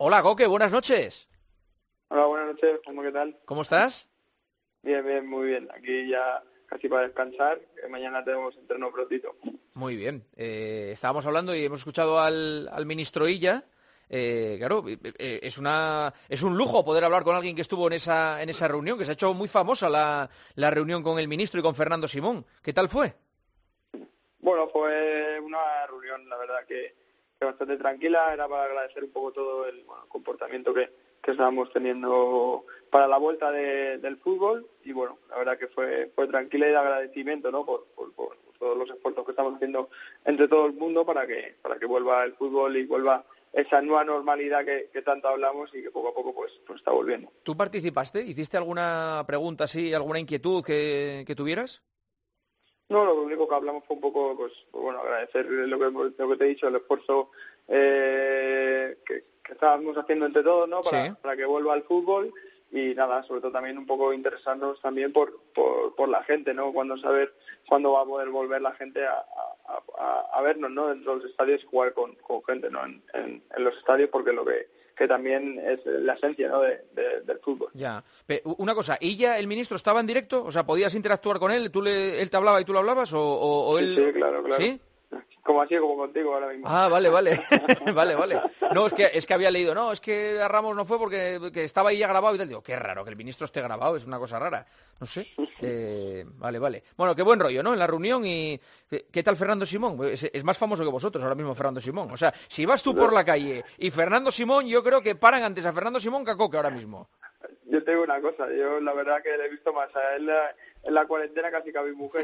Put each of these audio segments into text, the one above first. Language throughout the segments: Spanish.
Hola, Coque, buenas noches. Hola, buenas noches, ¿qué tal? ¿Cómo estás? Bien, muy bien. Aquí ya casi para descansar, que mañana tenemos entreno prontito. Muy bien. Estábamos hablando y hemos escuchado al ministro Illa. Claro, es un lujo poder hablar con alguien que estuvo en esa reunión, que se ha hecho muy famosa la reunión con el ministro y con Fernando Simón. ¿Qué tal fue? Bueno, fue una reunión, la verdad, que bastante tranquila. Era para agradecer un poco todo el comportamiento que estábamos teniendo para la vuelta del fútbol. Y bueno, la verdad que fue tranquila y de agradecimiento, ¿no? Por todos los esfuerzos que estamos haciendo entre todo el mundo para que vuelva el fútbol y vuelva esa nueva normalidad que tanto hablamos y que poco a poco pues está volviendo. ¿Tú participaste? ¿Hiciste alguna pregunta así, alguna inquietud que tuvieras? No, lo único que hablamos fue un poco, pues bueno, agradecer lo que te he dicho, el esfuerzo que estábamos haciendo entre todos, ¿no? Para que vuelva al fútbol y nada, sobre todo también un poco interesarnos también por la gente, ¿no? Cuándo va a poder volver la gente a vernos, ¿no? Dentro de los estadios y jugar con gente, ¿no? En los estadios, porque lo que también es la esencia, ¿no? del fútbol. Ya. Una cosa, ¿Illa, el ministro, estaba en directo? O sea, ¿podías interactuar con él? ¿Él te hablaba y tú lo hablabas? ¿O él...? Sí, claro. ¿Sí? Como contigo ahora mismo. Ah, vale. vale. No, es que había leído, no, es que a Ramos no fue porque estaba ahí ya grabado y tal. Digo, qué raro que el ministro esté grabado, es una cosa rara. No sé. Vale. Bueno, qué buen rollo, ¿no? En la reunión y... ¿Qué tal Fernando Simón? Es más famoso que vosotros ahora mismo Fernando Simón. O sea, si vas tú por la calle y Fernando Simón, yo creo que paran antes a Fernando Simón que a Coque ahora mismo. Yo te digo una cosa, yo la verdad que le he visto más a él en la cuarentena casi que a mi mujer.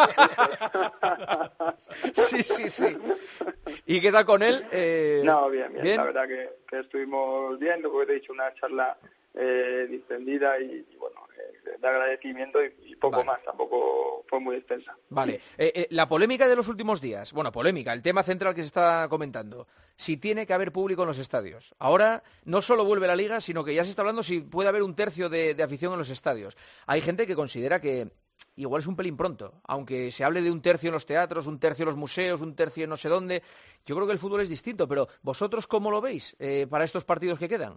Sí. ¿Y qué tal con él? No, bien. La verdad que estuvimos bien, lo que te he dicho, una charla distendida y bueno, de agradecimiento y poco más, tampoco fue muy extensa. Vale, la polémica de los últimos días, el tema central que se está comentando, si tiene que haber público en los estadios. Ahora no solo vuelve la Liga, sino que ya se está hablando si puede haber un tercio de afición en los estadios. Hay gente que considera que igual es un pelín pronto, aunque se hable de un tercio en los teatros, un tercio en los museos, un tercio en no sé dónde. Yo creo que el fútbol es distinto, pero ¿vosotros cómo lo veis para estos partidos que quedan?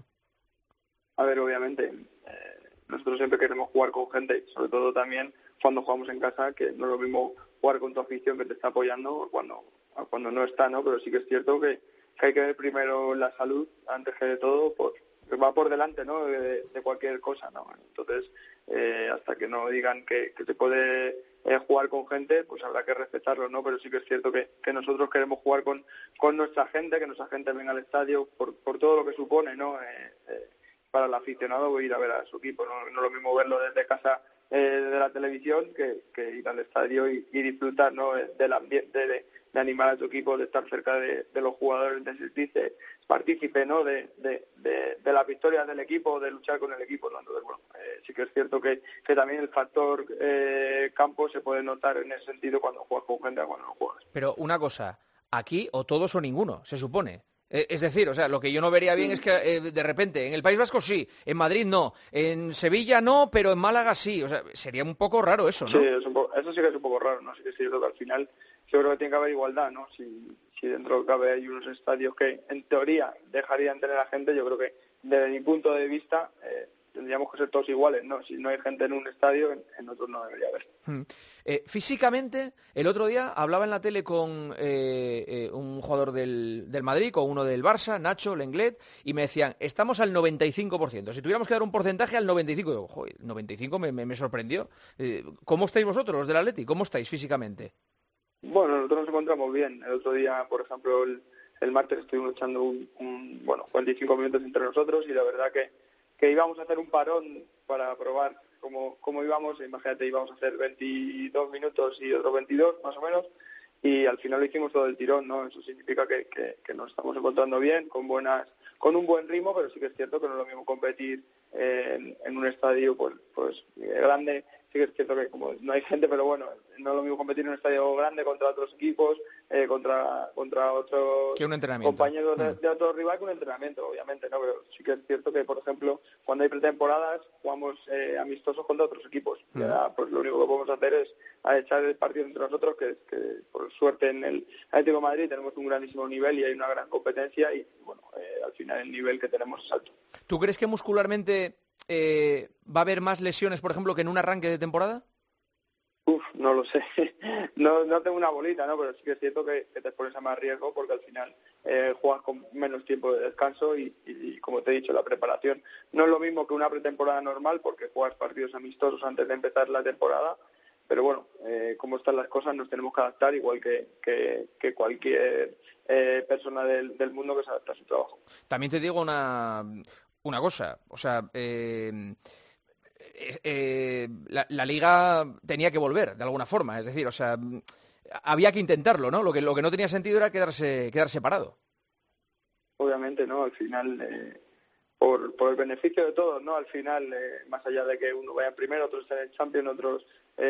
A ver, obviamente, nosotros siempre queremos jugar con gente, sobre todo también cuando jugamos en casa, que no es lo mismo jugar con tu afición que te está apoyando cuando no está, ¿no? Pero sí que es cierto que hay que ver primero la salud antes que de todo, que va por delante, ¿no? De cualquier cosa, ¿no? Entonces, hasta que no digan que se puede jugar con gente, pues habrá que respetarlo, ¿no? Pero sí que es cierto que nosotros queremos jugar con nuestra gente, que nuestra gente venga al estadio por todo lo que supone, ¿no? Para el aficionado ir a ver a su equipo, no es lo mismo verlo desde casa de la televisión que ir al estadio y disfrutar, ¿no? Del ambiente, de animar a tu equipo, de estar cerca de los jugadores, de sentirse partícipe, ¿no? de las victorias del equipo, de luchar con el equipo, ¿no? Entonces, bueno, sí que es cierto que también el factor campo se puede notar en ese sentido cuando juegas con gente o cuando no juegas. Pero una cosa, aquí o todos o ninguno, se supone. Es decir, o sea, lo que yo no vería bien es que de repente en el País Vasco sí, en Madrid no, en Sevilla no, pero en Málaga sí. O sea, sería un poco raro eso, ¿no? Sí, eso sí que es un poco raro, ¿no? Sí que es cierto que al final yo creo que tiene que haber igualdad, ¿no? Si dentro de cabe hay unos estadios que en teoría dejarían tener a gente, yo creo que desde mi punto de vista tendríamos que ser todos iguales, ¿no? Si no hay gente en un estadio, en otros no debería haber. Físicamente, el otro día hablaba en la tele con un jugador del Madrid, con uno del Barça, Nacho, Lenglet, y me decían, estamos al 95%. Si tuviéramos que dar un porcentaje al 95%, digo, joder, el 95% me sorprendió. ¿Cómo estáis vosotros, los del Atleti? ¿Cómo estáis físicamente? Bueno, nosotros nos encontramos bien. El otro día, por ejemplo, el martes estuvimos echando 45 minutos entre nosotros y la verdad que íbamos a hacer un parón para probar cómo íbamos. Imagínate, íbamos a hacer 22 minutos y otros 22 más o menos y al final lo hicimos todo el tirón, ¿no? Eso significa que nos estamos encontrando bien, con un buen ritmo, pero sí que es cierto que no es lo mismo competir en un estadio pues grande sí que es cierto que como no hay gente, pero bueno, no es lo mismo competir en un estadio grande contra otros equipos, contra otros que un entrenamiento. Compañeros de otro rival que un entrenamiento, obviamente, ¿no? Pero sí que es cierto que, por ejemplo, cuando hay pretemporadas jugamos amistosos contra otros equipos. Y ahora, pues lo único que podemos hacer es echar el partido entre nosotros, que por suerte en el Atlético de Madrid tenemos un grandísimo nivel y hay una gran competencia y, bueno, al final el nivel que tenemos es alto. ¿Tú crees que muscularmente va a haber más lesiones, por ejemplo, que en un arranque de temporada? No lo sé. No tengo una bolita, ¿no? Pero sí que es cierto que te pones a más riesgo porque al final juegas con menos tiempo de descanso y, como te he dicho, la preparación no es lo mismo que una pretemporada normal porque juegas partidos amistosos antes de empezar la temporada. Pero bueno, como están las cosas, nos tenemos que adaptar igual que cualquier persona del mundo que se adapta a su trabajo. También te digo una cosa, o sea, la Liga tenía que volver de alguna forma, es decir, o sea, había que intentarlo, ¿no? Lo que no tenía sentido era quedarse parado. Obviamente, ¿no? Al final, por el beneficio de todos, ¿no? Al final, más allá de que uno vaya en primero, otros estén en Champions, otros,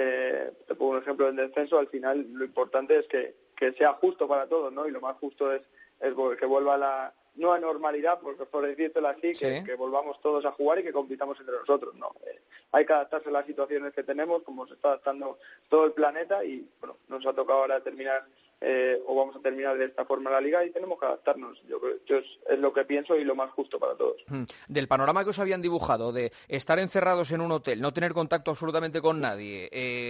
te pongo un ejemplo del descenso, al final lo importante es que sea justo para todos, ¿no? Y lo más justo es que vuelva la nueva normalidad, por decírtelo así, sí, que volvamos todos a jugar y que compitamos entre nosotros, ¿no? Hay que adaptarse a las situaciones que tenemos, como se está adaptando todo el planeta y, bueno, nos ha tocado ahora terminar o vamos a terminar de esta forma la Liga y tenemos que adaptarnos. Yo es lo que pienso y lo más justo para todos. Del panorama que os habían dibujado, de estar encerrados en un hotel, no tener contacto absolutamente con nadie,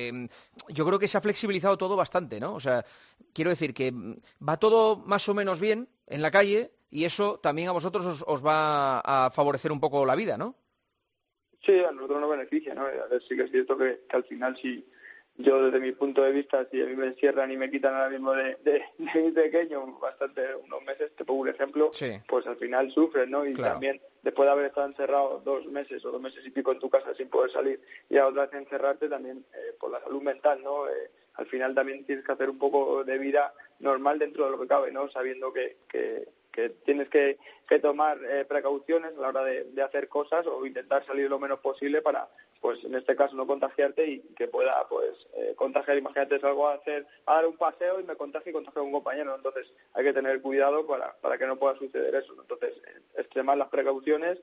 yo creo que se ha flexibilizado todo bastante, ¿no? O sea, quiero decir que va todo más o menos bien en la calle y eso también a vosotros os va a favorecer un poco la vida, ¿no? Sí, a nosotros nos beneficia, ¿no? A ver, sí que es cierto que al final sí. Yo, desde mi punto de vista, si a mí me encierran y me quitan ahora mismo de mi pequeño unos meses, te pongo un ejemplo, sí, pues al final sufres, ¿no? Y claro, también, después de haber estado encerrado 2 meses o 2 meses y pico en tu casa sin poder salir y a otra vez encerrarte, también por la salud mental, ¿no? Al final también tienes que hacer un poco de vida normal dentro de lo que cabe, ¿no? Sabiendo que tienes que tomar precauciones a la hora de hacer cosas o intentar salir lo menos posible para, pues en este caso, no contagiarte y que pueda, pues, contagiar. Imagínate, salgo a dar un paseo y me contagio y contagio a un compañero. Entonces, hay que tener cuidado para que no pueda suceder eso. Entonces, extremar las precauciones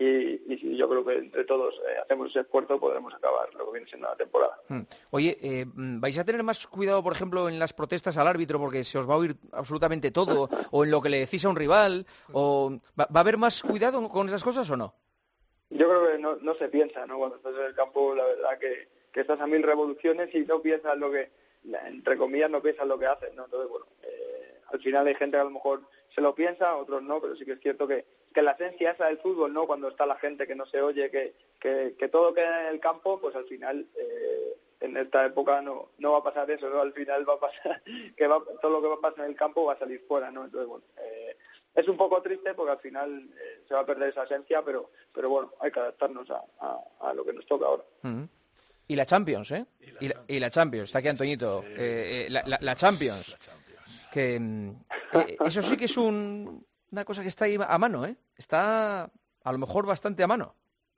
y yo creo que entre todos hacemos ese esfuerzo, podremos acabar lo que viene siendo la temporada. Oye, ¿vais a tener más cuidado, por ejemplo, en las protestas al árbitro porque se os va a oír absolutamente todo? ¿O en lo que le decís a un rival? ¿O va a haber más cuidado con esas cosas o no? Yo creo que no se piensa, ¿no? Cuando estás en el campo, la verdad que estás a 1000 revoluciones y no piensas lo que, entre comillas, no piensas lo que haces, ¿no? Entonces, bueno, al final hay gente que a lo mejor se lo piensa, otros no, pero sí que es cierto que la esencia esa del fútbol, ¿no? Cuando está la gente que no se oye, que todo queda en el campo, pues al final en esta época no va a pasar eso, ¿no? Al final va a pasar todo lo que va a pasar en el campo va a salir fuera, ¿no? Entonces, bueno, es un poco triste porque al final se va a perder esa esencia, pero bueno, hay que adaptarnos a lo que nos toca ahora. Y la Champions, ¿eh? Y la Champions, está aquí Antoñito. Sí, la Champions. La Champions. Que eso sí que es una cosa que está ahí a mano, ¿eh? Está a lo mejor bastante a mano.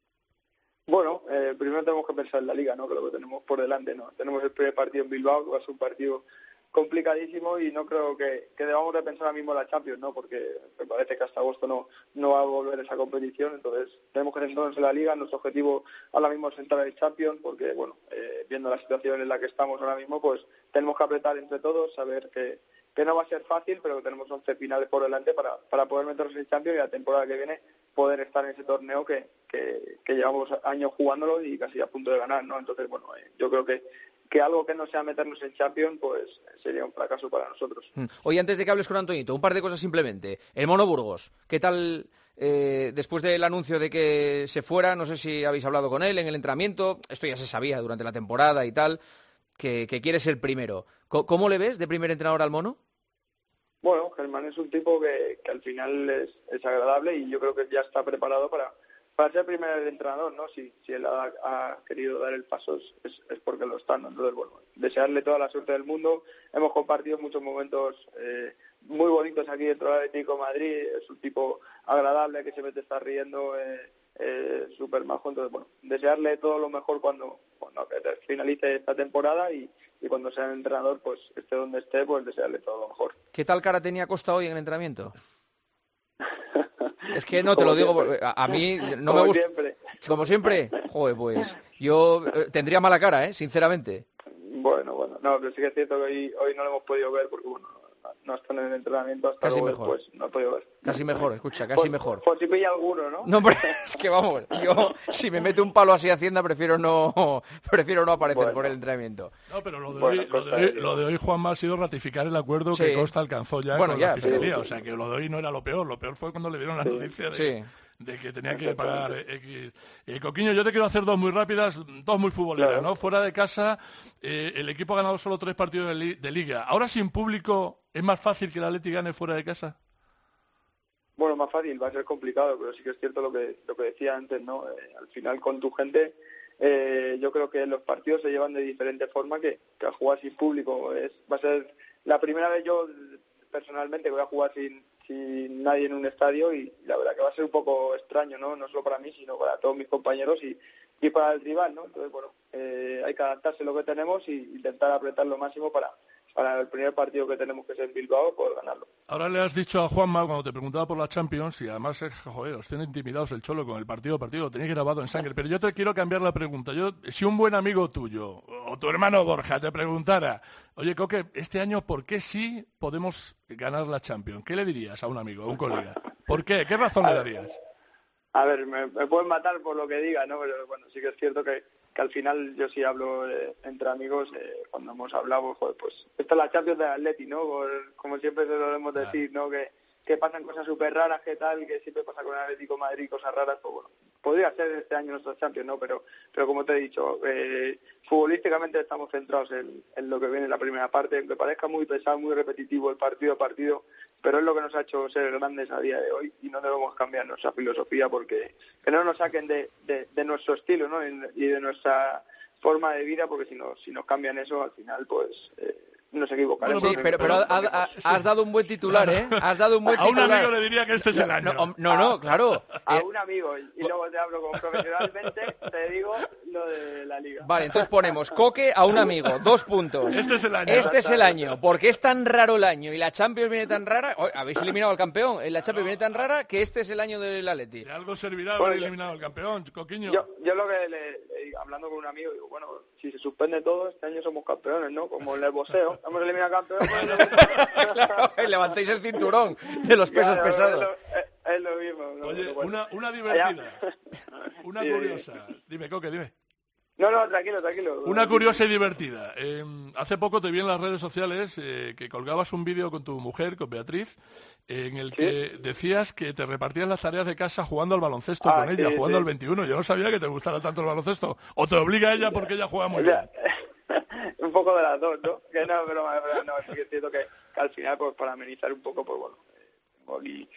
Bueno, primero tenemos que pensar en la Liga, ¿no? Que lo que tenemos por delante, ¿no? Tenemos el primer partido en Bilbao, que va a ser un partido complicadísimo y no creo que debamos de pensar ahora mismo en la Champions, ¿no? Porque me parece que hasta agosto no va a volver esa competición, entonces tenemos que centrarnos en la Liga. Nuestro objetivo ahora mismo es entrar en el Champions porque, bueno, viendo la situación en la que estamos ahora mismo, pues tenemos que apretar entre todos, saber que no va a ser fácil, pero que tenemos 11 finales por delante para poder meternos en el Champions y la temporada que viene poder estar en ese torneo que llevamos años jugándolo y casi a punto de ganar, ¿no? Entonces, bueno, yo creo que algo que no sea meternos en Champions, pues sería un fracaso para nosotros. Oye, antes de que hables con Antoñito, un par de cosas simplemente. El Mono Burgos, ¿qué tal después del anuncio de que se fuera? No sé si habéis hablado con él en el entrenamiento, esto ya se sabía durante la temporada y tal, que quiere ser primero. ¿Cómo le ves de primer entrenador al Mono? Bueno, Germán es un tipo que al final es agradable y yo creo que ya está preparado para ser primer entrenador, ¿no? Si él ha querido dar el paso es porque lo está, ¿no? Entonces, bueno, desearle toda la suerte del mundo. Hemos compartido muchos momentos muy bonitos aquí dentro del Atlético de Madrid. Es un tipo agradable que siempre te está riendo, súper majo. Entonces, bueno, desearle todo lo mejor cuando que finalice esta temporada y cuando sea el entrenador, pues esté donde esté, pues desearle todo lo mejor. ¿Qué tal cara tenía Costa hoy en el entrenamiento? Es que no te lo digo, a mí no me gusta. Siempre. Como siempre, joder, pues yo tendría mala cara, sinceramente. Bueno, no, pero sí que es cierto que hoy no lo hemos podido ver porque, bueno, no están en el entrenamiento hasta casi luego mejor. Después, no he podido ver. Casi mejor, escucha, casi mejor. Por si pilla alguno, ¿no? No, hombre, es que vamos, yo si me mete un palo así a Hacienda prefiero no aparecer por el entrenamiento. No, pero lo de hoy, Juanma, ha sido ratificar el acuerdo que Costa alcanzó ya con la Fiscalía. O sea, que lo de hoy no era lo peor fue cuando le dieron la noticia de que tenía que pagar X. Coquiño, yo te quiero hacer dos muy rápidas, dos muy futboleras, claro. ¿No? Fuera de casa, el equipo ha ganado solo 3 partidos de Liga. Ahora sin público, ¿es más fácil que el Atleti gane fuera de casa? Bueno, más fácil, va a ser complicado, pero sí que es cierto lo que decía antes, ¿no? Al final con tu gente, yo creo que los partidos se llevan de diferente forma que a jugar sin público. Va a ser la primera vez yo personalmente que voy a jugar sin nadie en un estadio y la verdad que va a ser un poco extraño, ¿no? No solo para mí, sino para todos mis compañeros y para el rival, ¿no? Entonces, bueno, hay que adaptarse a lo que tenemos y intentar apretar lo máximo para el primer partido que tenemos, que es en Bilbao, poder ganarlo. Ahora le has dicho a Juanma, cuando te preguntaba por la Champions, y además, os tienen intimidados el Cholo con el partido, lo tenéis grabado en sangre, pero yo te quiero cambiar la pregunta. Si un buen amigo tuyo, o tu hermano Borja, te preguntara, oye, Coque, este año, ¿por qué sí podemos ganar la Champions? ¿Qué le dirías a un amigo, a un colega? ¿Por qué? ¿Qué razón le darías? A ver, me pueden matar por lo que diga, ¿no? Pero bueno, sí que es cierto que al final yo sí hablo entre amigos, cuando hemos hablado, joder, pues esta es la Champions del Atleti, ¿no? Como siempre se lo debemos decir, ¿no? Que pasan cosas súper raras, que tal, que siempre pasa con el Atlético de Madrid, cosas raras, pues bueno, podría ser este año nuestra Champions, ¿no? Pero como te he dicho, futbolísticamente estamos centrados en lo que viene en la primera parte, aunque parezca muy pesado, muy repetitivo el partido a partido, pero es lo que nos ha hecho ser grandes a día de hoy y no debemos cambiar nuestra filosofía porque que no nos saquen de nuestro estilo, ¿no? Y de nuestra forma de vida, porque si nos cambian eso, al final, pues nos equivocaremos. Sí, pero has dado un buen titular, ¿eh? Has dado un buen titular. A un amigo le diría que este es el año. No, claro. A un amigo, y luego te hablo como profesionalmente, te digo lo de la Liga. Vale, entonces ponemos Coque a un amigo, 2 puntos. Este es el año. Este es el año, porque es tan raro el año y la Champions viene tan rara. Habéis eliminado al campeón, la Champions viene tan rara que este es el año del Atleti. De algo servirá haber eliminado al campeón, Coquiño. Yo lo que hablando con un amigo, digo, bueno, si se suspende todo, este año somos campeones, ¿no? Como en el boxeo, hemos eliminado campeones. Claro, levantéis el cinturón de los pesos pesados. Es lo mismo. Oye, una divertida, una curiosa. Dime, Coque, dime. No, tranquilo. Una curiosa y divertida. Hace poco te vi en las redes sociales que colgabas un vídeo con tu mujer, con Beatriz, en el que decías que te repartías las tareas de casa jugando al baloncesto con ella, jugando al 21. Yo no sabía que te gustara tanto el baloncesto. ¿O te obliga ella porque ella juega muy bien? Un poco de las dos, ¿no? Que no, pero no, sí que es cierto que al final, pues para amenizar un poco, pues bueno, aquí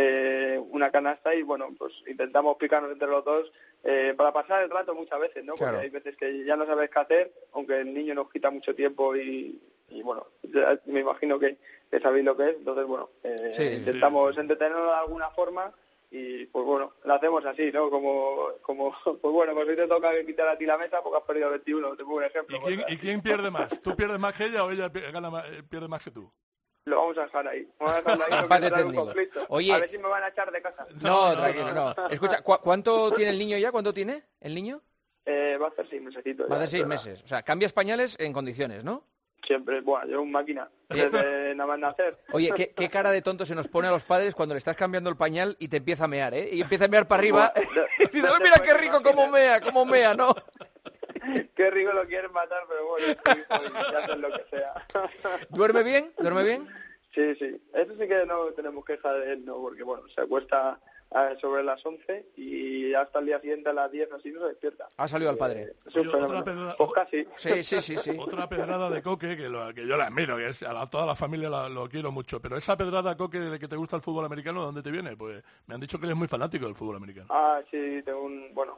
una canasta y bueno, pues intentamos picarnos entre los dos para pasar el rato muchas veces, ¿no? Porque hay veces que ya no sabes qué hacer, aunque el niño nos quita mucho tiempo y bueno, me imagino que sabéis lo que es, entonces bueno, intentamos entretenernos de alguna forma y pues bueno, lo hacemos así, ¿no? Como pues bueno, pues hoy te toca quitar a ti la mesa porque has perdido 21, te pongo un ejemplo. ¿Y quién pierde más? ¿Tú pierdes más que ella o ella pierde más que tú? Lo vamos a dejar ahí. No quiero un conflicto. Oye, a ver si me van a echar de casa. No, tranquilo, no. Escucha, ¿cuánto tiene el niño ya? ¿Cuánto tiene el niño? Va a hacer 6 mesecitos. Va a hacer 6 meses. O sea, cambias pañales en condiciones, ¿no? Siempre, bueno, yo un máquina, desde nada más nacer. Oye, ¿qué cara de tonto se nos pone a los padres cuando le estás cambiando el pañal y te empieza a mear, ¿eh? Y empieza a mear para arriba. Y dices, mira qué rico cómo mea, ¿no? Qué rico lo quieren matar, pero bueno, ya hacen lo que sea. ¿Duerme bien? Sí. Eso sí que no tenemos queja de él, ¿no? Porque, bueno, se acuesta sobre las 11 y hasta el día siguiente a las 10 así no se despierta. Ha salido al padre. Pues casi. Sí. Otra pedrada de Coque, que yo la admiro, que toda la familia lo quiero mucho, pero esa pedrada, Coque, de que te gusta el fútbol americano, ¿de dónde te viene? Pues me han dicho que eres muy fanático del fútbol americano. Sí, tengo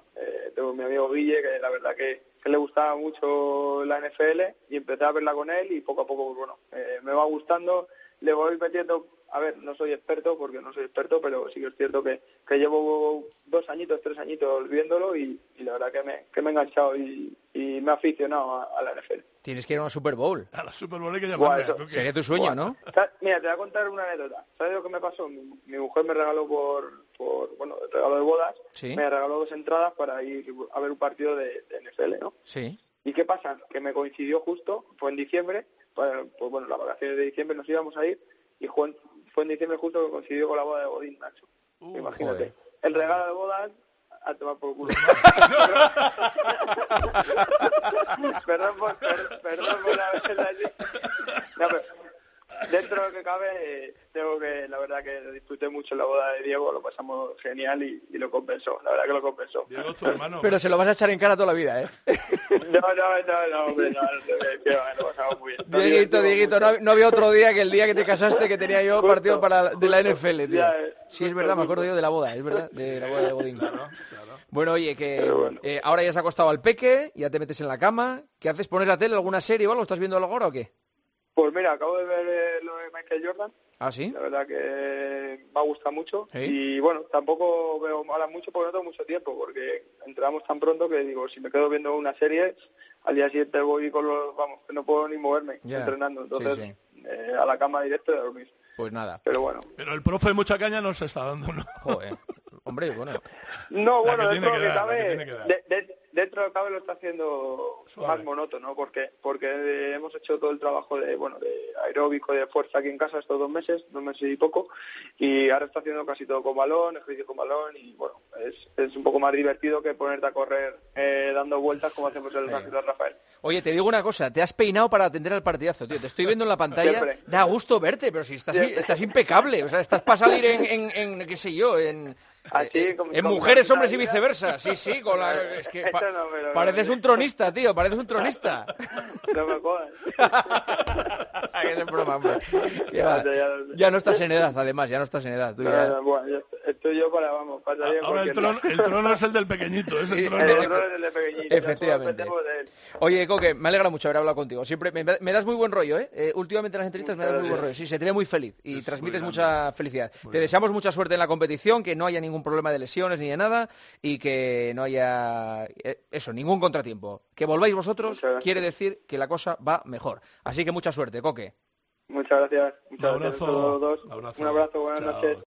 mi amigo Guille, que la verdad que le gustaba mucho la NFL y empecé a verla con él y poco a poco, pues bueno, me va gustando. Le voy metiendo a ver, no soy experto, pero sí que es cierto que llevo 2 añitos, 3 añitos viéndolo y la verdad que me he enganchado y me he aficionado a la NFL. Tienes que ir a una Super Bowl. A la Super Bowl hay que llamarla. Sería tu sueño, ¿no? Mira, te voy a contar una anécdota. ¿Sabes lo que me pasó? Mi mujer me regaló el regalo de bodas, ¿sí? Me regaló 2 entradas para ir a ver un partido de NFL, ¿no? Sí. ¿Y qué pasa? Que me coincidió justo, fue en diciembre, pues bueno, las vacaciones de diciembre nos íbamos a ir, y fue en diciembre justo que coincidió con la boda de Godín, Nacho. Imagínate. Joder. El regalo de bodas a tomar por culo. Perdón por la vez allí. No, pero dentro de lo que cabe, la verdad que disfruté mucho la boda de Diego, lo pasamos genial y lo compensó, la verdad que lo compensó. Diego, tu hermano. Pero se lo vas a echar en cara toda la vida, ¿eh? No, hombre, lo pasamos muy bien. Dieguito, no había otro día que el día que te casaste que tenía yo partido de la NFL, tío. Sí, es verdad, me acuerdo yo de la boda, es verdad, de la boda de Godín. Claro. Bueno, oye, ahora ya se ha acostado al peque, ya te metes en la cama, ¿qué haces? ¿Pones la tele, alguna serie o algo? ¿Estás viendo algo ahora o qué? Pues mira, acabo de ver lo de Michael Jordan. ¿Ah, sí? La verdad que me ha gustado mucho. ¿Sí? Y bueno, tampoco veo malas mucho porque no tengo mucho tiempo, porque entramos tan pronto que digo, si me quedo viendo una serie, al día siguiente voy con que no puedo ni moverme entrenando. Entonces, a la cama directo y a dormir. Pues nada. Pero bueno. Pero el profe mucha caña no se está dando, ¿no? Joder. Hombre, bueno. No, bueno, dentro de lo que cabe, dentro de lo que cabe lo está haciendo más monótono, porque hemos hecho todo el trabajo de aeróbico, de fuerza aquí en casa estos 2 meses y poco, y ahora está haciendo casi todo con balón, ejercicio con balón, y bueno, es un poco más divertido que ponerte a correr dando vueltas como hacemos en el Rápido Rafael. Oye, te digo una cosa, te has peinado para atender al partidazo, tío. Te estoy viendo en la pantalla, siempre. Da gusto verte, pero si estás impecable, o sea, estás para salir en qué sé yo, en mujeres, hombres y viceversa. Sí, es que pareces un tronista, tío, pareces un tronista. No me jodas. Es broma, hombre. Ya no estás en edad, además, ya no estás en edad. Tú ya... Bueno, estoy yo para salir ahora el trono es el del pequeñito, es el trono. El trono es el del pequeñito. Efectivamente. Oye, Coque, me alegra mucho haber hablado contigo. Siempre me das muy buen rollo, ¿eh? Últimamente en las entrevistas me das muy buen rollo. Sí, se te ve muy feliz y transmites mucha felicidad. Te deseamos mucha suerte en la competición, que no haya ningún problema de lesiones ni de nada y que no haya ningún contratiempo. Que volváis vosotros quiere decir que la cosa va mejor. Así que mucha suerte, Coque. Muchas gracias. Un abrazo. Un abrazo, buenas noches.